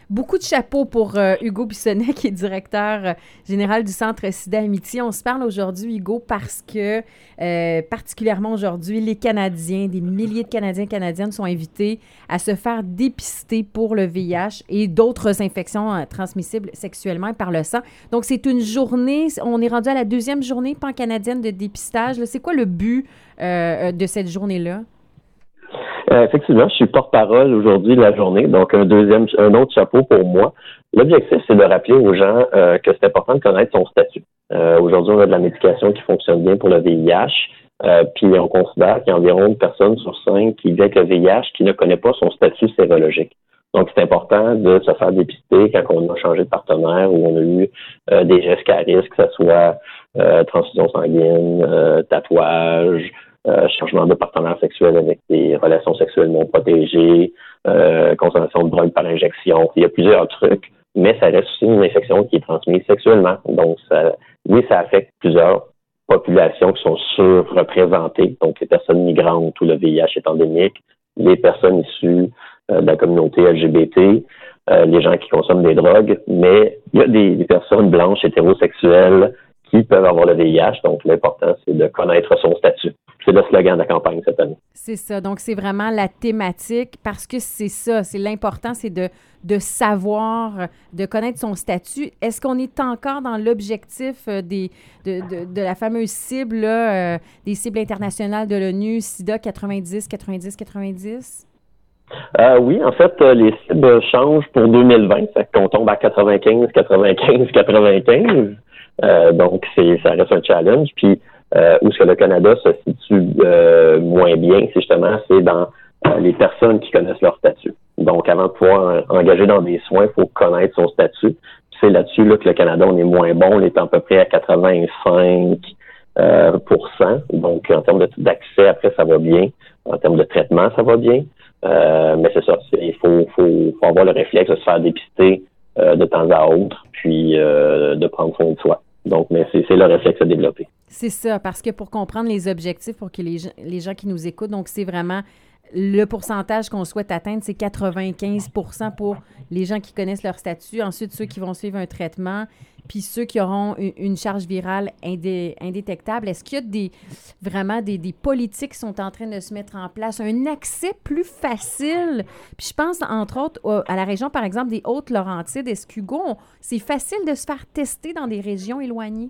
Beaucoup de chapeaux pour Hugo Bissonnette, qui est directeur général du Centre Sida Amitié. On se parle aujourd'hui, Hugo, parce que particulièrement aujourd'hui, les Canadiens, des milliers de Canadiens et Canadiennes sont invités à se faire dépister pour le VIH et d'autres infections transmissibles sexuellement et par le sang. Donc, c'est une journée, on est rendu à la 2e journée pan-canadienne de dépistage. Là, c'est quoi le but de cette journée-là? Effectivement, je suis porte-parole aujourd'hui de la journée, donc un autre chapeau pour moi. L'objectif, c'est de rappeler aux gens que c'est important de connaître son statut. Aujourd'hui, on a de la médication qui fonctionne bien pour le VIH, puis on considère qu'il y a environ une personne sur 5 qui vit avec le VIH qui ne connaît pas son statut sérologique. Donc, c'est important de se faire dépister quand on a changé de partenaire ou on a eu des gestes à risque, que ce soit transfusion sanguine, tatouage, changement de partenaire sexuel avec des relations sexuelles non protégées, consommation de drogue par injection. Il y a plusieurs trucs, mais ça reste aussi une infection qui est transmise sexuellement. Donc, ça affecte plusieurs populations qui sont surreprésentées. Donc, les personnes migrantes où le VIH est endémique, les personnes issues de la communauté LGBT, les gens qui consomment des drogues, mais il y a des personnes blanches hétérosexuelles qui peuvent avoir le VIH. Donc, l'important, c'est de connaître son statut. C'est le slogan de la campagne cette année. C'est ça. Donc, c'est vraiment la thématique parce que c'est ça. C'est l'important, c'est de savoir, de connaître son statut. Est-ce qu'on est encore dans l'objectif de la fameuse cible, là, des cibles internationales de l'ONU, SIDA 90, 90, 90? Oui, en fait, les cibles changent pour 2020. Fait qu'on tombe à 95, 95, 95. Donc, ça reste un challenge. Puis, où est-ce que le Canada se situe moins bien, c'est dans les personnes qui connaissent leur statut. Donc, avant de pouvoir engager dans des soins, il faut connaître son statut. Puis c'est là-dessus là, que le Canada, on est moins bon. On est à peu près à 85%. Donc, en termes d'accès, après, ça va bien. En termes de traitement, ça va bien. Mais c'est ça, il faut avoir le réflexe de se faire dépister de temps à autre, puis de prendre soin de soi. Donc, mais c'est le réflexe à développer. C'est ça, parce que pour comprendre les objectifs, pour que les gens qui nous écoutent, donc c'est vraiment le pourcentage qu'on souhaite atteindre, c'est 95% pour les gens qui connaissent leur statut. Ensuite, ceux qui vont suivre un traitement, puis ceux qui auront une charge virale indétectable. Est-ce qu'il y a vraiment des politiques qui sont en train de se mettre en place, un accès plus facile? Puis je pense, entre autres, à la région, par exemple, des Hautes-Laurentides. Est-ce qu'Hugo, c'est facile de se faire tester dans des régions éloignées?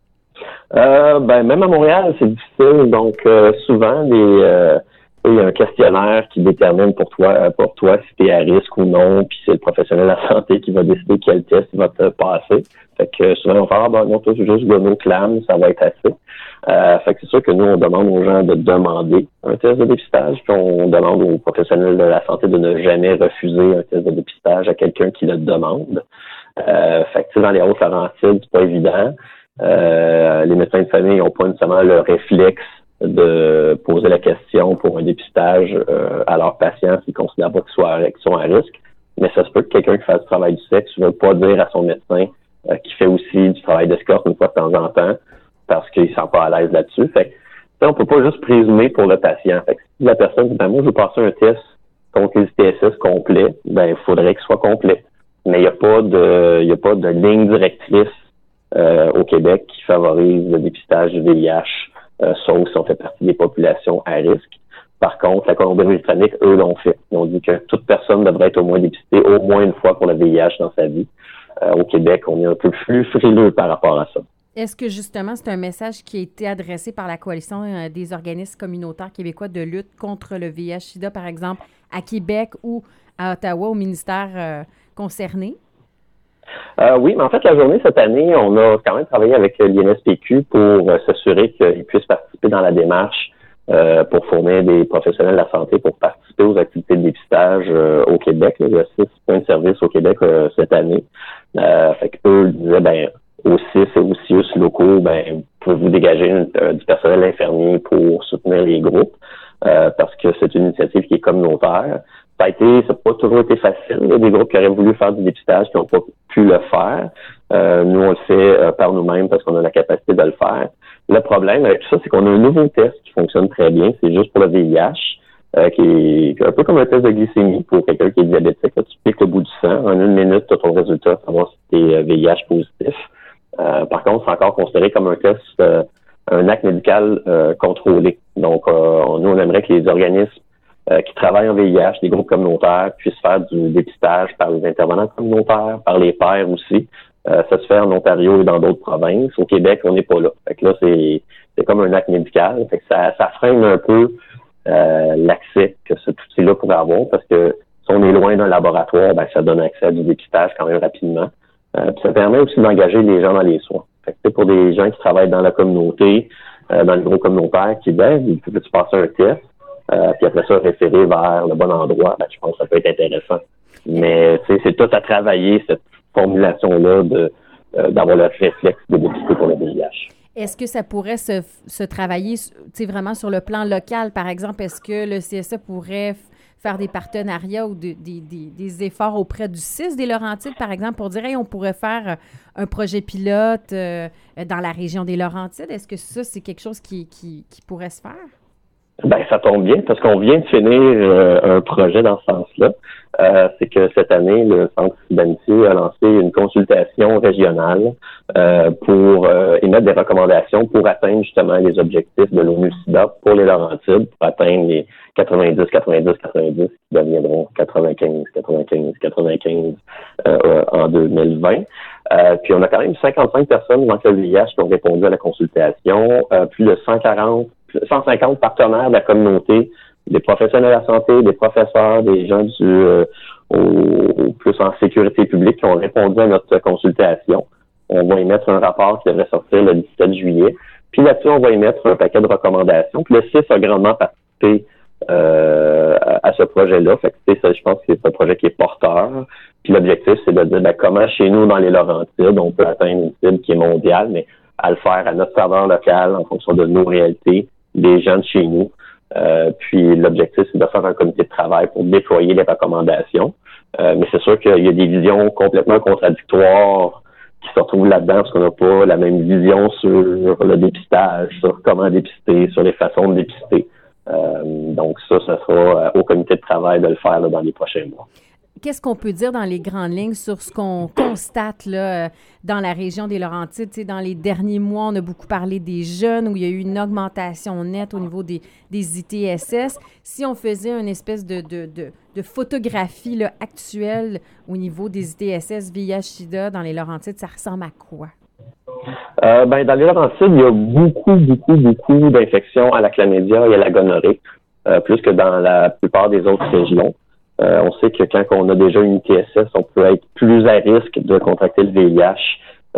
Même à Montréal, c'est difficile. Donc, souvent, il y a un questionnaire qui détermine pour toi si tu es à risque ou non, puis c'est le professionnel de la santé qui va décider quel test il va te passer. Fait que souvent, on va faire, non, toi, c'est juste Gonoclam, ça va être assez. Fait que c'est sûr que nous, on demande aux gens de demander un test de dépistage, puis on demande aux professionnels de la santé de ne jamais refuser un test de dépistage à quelqu'un qui le demande. Fait que, dans les Hautes-Laurentides, c'est pas évident. Les médecins de famille n'ont pas nécessairement le réflexe de poser la question pour un dépistage à leurs patients s'ils considèrent pas qu'ils sont à risque. Mais ça se peut que quelqu'un qui fasse du travail du sexe ne veut pas dire à son médecin qui fait aussi du travail d'escorte une fois de temps en temps parce qu'il ne se sent pas à l'aise là-dessus. Fait que, on peut pas juste présumer pour le patient. Fait que si la personne dit, moi, je veux passer un test contre les ITSS complet, il faudrait qu'il soit complet. Mais il n'y a pas de ligne directrice au Québec qui favorise le dépistage du VIH, sauf si on fait partie des populations à risque. Par contre, la Colombie-Britannique, eux, l'ont fait. Ils ont dit que toute personne devrait être au moins dépistée au moins une fois pour le VIH dans sa vie. Au Québec, on est un peu plus frileux par rapport à ça. Est-ce que, justement, c'est un message qui a été adressé par la Coalition des organismes communautaires québécois de lutte contre le VIH-Sida, par exemple, à Québec ou à Ottawa, au ministère concerné? Oui, mais en fait, la journée cette année, on a quand même travaillé avec l'INSPQ pour s'assurer qu'ils puissent participer dans la démarche pour fournir des professionnels de la santé pour participer aux activités de dépistage au Québec. Il y a 6 points de service au Québec cette année. Fait qu'eux disaient, aux 6 et aux CIUS locaux, pouvez-vous dégager du personnel infirmier pour soutenir les groupes parce que c'est une initiative qui est communautaire. Ça n'a pas toujours été facile. Il y a des groupes qui auraient voulu faire du dépistage qui n'ont pas pu le faire. Nous, on le fait par nous-mêmes parce qu'on a la capacité de le faire. Le problème avec tout ça, c'est qu'on a un nouveau test qui fonctionne très bien. C'est juste pour le VIH. qui est un peu comme un test de glycémie pour quelqu'un qui est diabétique. Là, tu piques le bout du sang. En 1 minute, tu as ton résultat, savoir si tu es VIH positif. Par contre, c'est encore considéré comme un test, un acte médical contrôlé. Donc, nous, on aimerait que les organismes qui travaillent en VIH, les groupes communautaires, puissent faire du dépistage par les intervenants communautaires, par les pairs aussi. Ça se fait en Ontario et dans d'autres provinces. Au Québec, on n'est pas là. Fait que là, c'est comme un acte médical. Fait que ça freine un peu l'accès que cet outil-là pourrait avoir, parce que si on est loin d'un laboratoire, ben ça donne accès à du dépistage quand même rapidement. Puis ça permet aussi d'engager les gens dans les soins. Fait que pour des gens qui travaillent dans la communauté, dans le gros communautaire, qui peux-tu passer un test, puis après ça, référer vers le bon endroit, ben, je pense que ça peut être intéressant. Mais c'est tout à travailler, cette formulation-là d'avoir le réflexe de dépister pour le VIH. Est-ce que ça pourrait se travailler vraiment sur le plan local, par exemple? Est-ce que le CSA pourrait faire des partenariats ou des efforts auprès du CIS des Laurentides, par exemple, pour dire, hey, on pourrait faire un projet pilote dans la région des Laurentides? Est-ce que ça, c'est quelque chose qui pourrait se faire? Ben, ça tombe bien parce qu'on vient de finir un projet dans ce sens-là. C'est que cette année, le Centre d'amitié a lancé une consultation régionale pour émettre des recommandations pour atteindre justement les objectifs de l'ONU-SIDA pour les Laurentides, pour atteindre les 90, 90, 90, qui deviendront 95, 95, 95 en 2020. Puis on a quand même 55 personnes dans le VIH qui ont répondu à la consultation, plus de 150 partenaires de la communauté, des professionnels de la santé, des professeurs, des gens plus en sécurité publique qui ont répondu à notre consultation. On va émettre un rapport qui devrait sortir le 17 juillet. Puis là-dessus, on va émettre un paquet de recommandations. Puis le CIS a grandement participé à ce projet-là. Fait que je pense que c'est un projet qui est porteur. Puis l'objectif, c'est de dire comment chez nous, dans les Laurentides, on peut atteindre une cible qui est mondiale, mais à le faire à notre saveur locale, en fonction de nos réalités, des gens de chez nous. Puis l'objectif, c'est de faire un comité de travail pour déployer les recommandations. Mais c'est sûr qu'il y a des visions complètement contradictoires qui se retrouvent là-dedans parce qu'on n'a pas la même vision sur le dépistage, sur comment dépister, sur les façons de dépister. Donc ça sera au comité de travail de le faire là, dans les prochains mois. Qu'est-ce qu'on peut dire dans les grandes lignes sur ce qu'on constate là, dans la région des Laurentides? Tu sais, dans les derniers mois, on a beaucoup parlé des jeunes où il y a eu une augmentation nette au niveau des ITSS. Si on faisait une espèce de photographie là, actuelle au niveau des ITSS VIH-Sida dans les Laurentides, ça ressemble à quoi? Dans les Laurentides, il y a beaucoup d'infections à la chlamydia et à la gonorrhée, plus que dans la plupart des autres régions. On sait que quand on a déjà une ITSS, on peut être plus à risque de contracter le VIH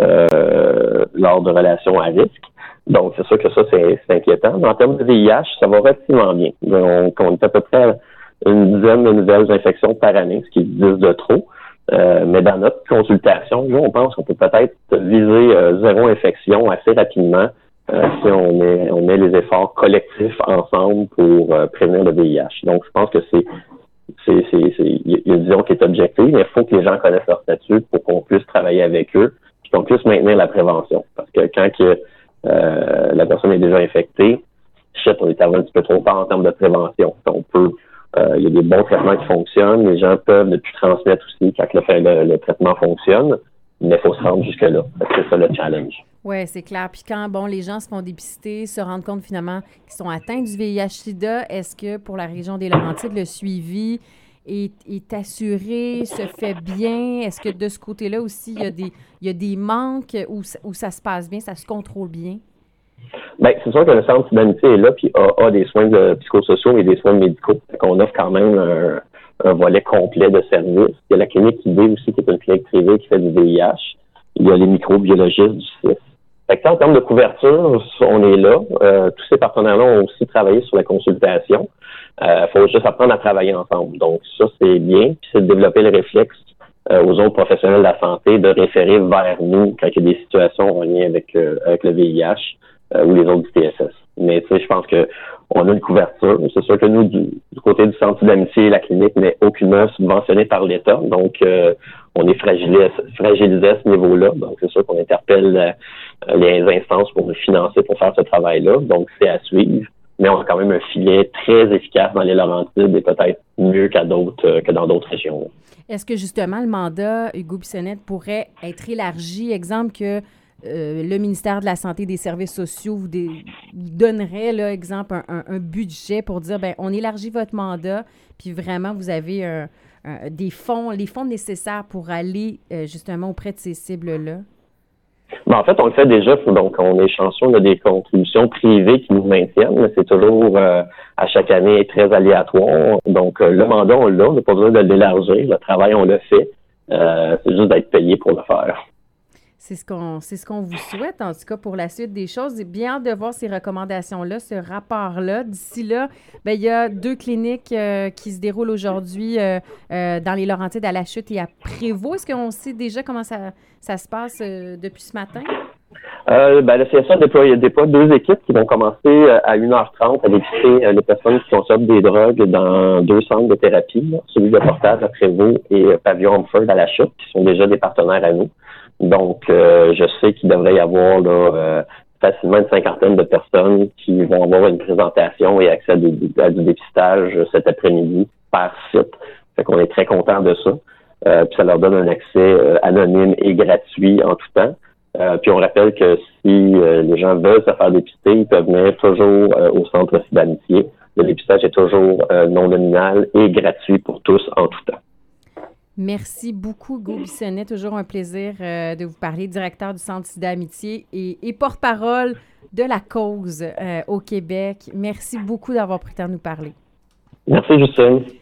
lors de relations à risque. Donc, c'est sûr que ça, c'est inquiétant. Mais en termes de VIH, ça va relativement bien. Donc, on est à peu près à une dizaine de nouvelles infections par année, ce qui est 10 de trop. Mais dans notre consultation, nous, on pense qu'on peut peut-être viser zéro infection assez rapidement si on met les efforts collectifs ensemble pour prévenir le VIH. Donc, je pense que il y a une vision qui est objective, mais il faut que les gens connaissent leur statut pour qu'on puisse travailler avec eux et qu'on puisse maintenir la prévention. Parce que quand la personne est déjà infectée, on est arrivé un petit peu trop tard en termes de prévention. Il y a des bons traitements qui fonctionnent, les gens peuvent ne plus transmettre aussi quand le traitement fonctionne, mais il faut se rendre jusque-là. C'est ça le challenge. Oui, c'est clair. Puis quand les gens se font dépister, se rendent compte finalement qu'ils sont atteints du VIH-Sida, est-ce que pour la région des Laurentides, le suivi est assuré, se fait bien? Est-ce que de ce côté-là aussi, il y a des manques où ça se passe bien, ça se contrôle bien? Bien, c'est sûr que le Centre d'amitié est là puis a des soins psychosociaux et des soins médicaux. On offre quand même un volet complet de services. Il y a la clinique ID aussi, qui est une clinique privée qui fait du VIH. Il y a les microbiologistes du CIS. Fait que en termes de couverture, on est là. Tous ces partenaires-là ont aussi travaillé sur la consultation. Faut juste apprendre à travailler ensemble. Donc, ça, c'est bien. Puis c'est de développer le réflexe aux autres professionnels de la santé de référer vers nous quand il y a des situations en lien avec le VIH ou les autres ITSS. Mais tu sais, je pense que on a une couverture. C'est sûr que nous, du côté du Centre d'amitié, la clinique n'est aucunement subventionnée par l'État. Donc, on est fragilisé à ce niveau-là. Donc, c'est sûr qu'on interpelle les instances pour nous financer pour faire ce travail-là. Donc, c'est à suivre. mais on a quand même un filet très efficace dans les Laurentides et peut-être mieux que dans d'autres régions. Est-ce que justement le mandat Hugo Bissonnette pourrait être élargi? Exemple que le ministère de la Santé et des Services sociaux vous donnerait, là, exemple, un budget pour dire, ben on élargit votre mandat, puis vraiment, vous avez les fonds nécessaires pour aller justement auprès de ces cibles-là? Ben, en fait, on le fait déjà, donc on est chanceux, on a des contributions privées qui nous maintiennent, mais c'est toujours à chaque année très aléatoire. Donc le mandat, on l'a, on n'a pas besoin de l'élargir, le travail, on le fait. C'est juste d'être payé pour le faire. C'est ce qu'on vous souhaite, en tout cas, pour la suite des choses. J'ai bien hâte de voir ces recommandations-là, ce rapport-là. D'ici là, ben, il y a 2 cliniques qui se déroulent aujourd'hui dans les Laurentides, à La Chute et à Prévost. Est-ce qu'on sait déjà comment ça se passe depuis ce matin? Le CSA déploie 2 équipes qui vont commencer à 1h30 à dépister les personnes qui consomment des drogues dans 2 centres de thérapie, là, celui de Portage à Prévost et Pavillon Humford à La Chute, qui sont déjà des partenaires à nous. Donc, je sais qu'il devrait y avoir là, facilement une 50aine de personnes qui vont avoir une présentation et accès à du dépistage cet après-midi par site. Fait qu'on est très content de ça. Puis ça leur donne un accès anonyme et gratuit en tout temps. Puis on rappelle que si les gens veulent se faire dépister, ils peuvent venir toujours au centre d'amitié. Le dépistage est toujours non nominal et gratuit pour tous en tout temps. Merci beaucoup, Hugo Bissonnette. Toujours un plaisir de vous parler, directeur du Centre Sida Amitié et porte-parole de la cause au Québec. Merci beaucoup d'avoir pris le temps de nous parler. Merci, Justine.